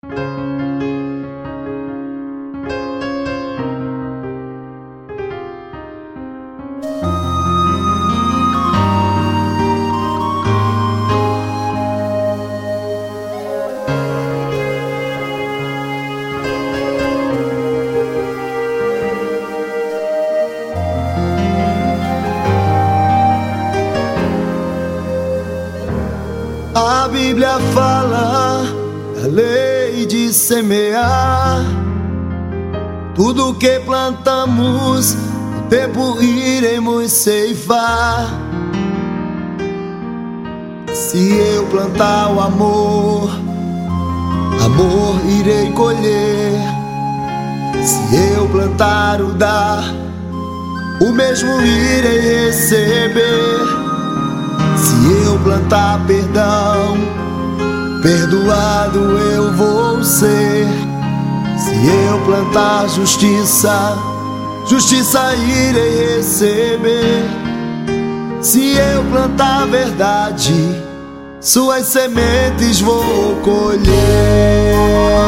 A Bíblia fala da lei de semear. Tudo que plantamos, no tempo iremos ceifar. Se eu plantar o amor, amor irei colher. Se eu plantar o dar, o mesmo irei receber. Se eu plantar perdão, perdoado eu vou ser. Se eu plantar justiça, justiça irei receber. Se eu plantar verdade, suas sementes vou colher.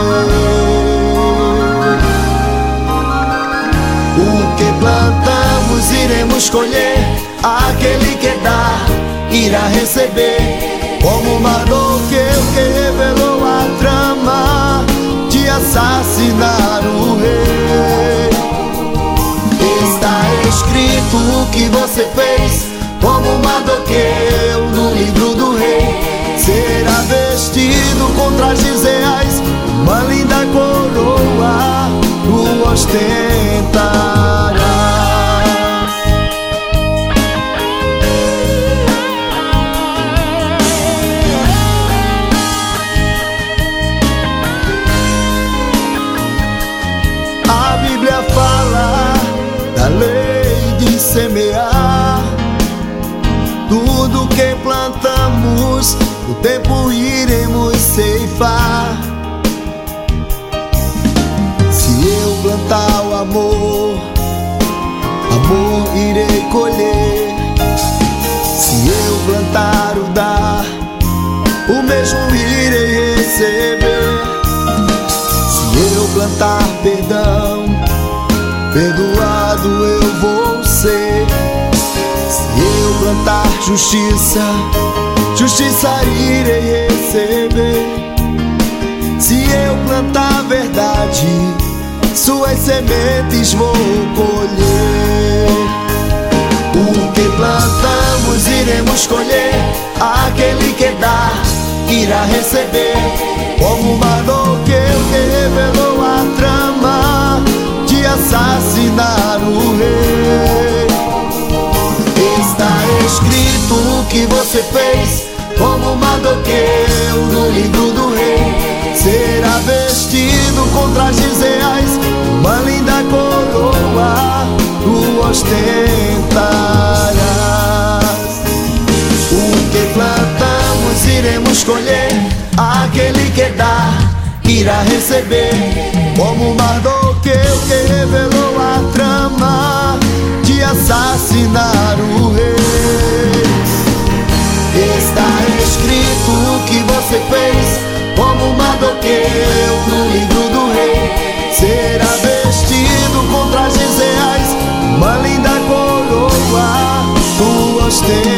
O que plantamos iremos colher. Aquele que dá irá receber. Como Mardoqueu que revelou a trama de assassinar o rei. Está escrito o que você fez, como Mardoqueu no livro do rei. Será vestido com trajes reais, uma linda coroa o ostentará. A Bíblia fala da lei de semear. Tudo que plantamos, o tempo iremos ceifar. Se eu plantar o amor, amor irei colher. Se eu plantar o dar, o mesmo irei receber. Se eu plantar perdão, perdoado eu vou ser. Se eu plantar justiça, justiça irei receber. Se eu plantar verdade, suas sementes vou colher. O que plantamos iremos colher. Aquele que dá irá receber. Como Mardoqueu que revelou a trama de assassinar o rei. Está escrito o que você fez, como Mardoqueu no livro do rei. Será vestido com trajes reais, uma linda coroa tu ostentarás. O que plantamos iremos colher. Aquele que dá irá receber. Como Mardoqueu que revelou a trama de assassinar o rei. Está escrito o que você fez, como Mardoqueu no livro do rei. Será vestido com trajes reais, uma linda coroa tu ostentarás.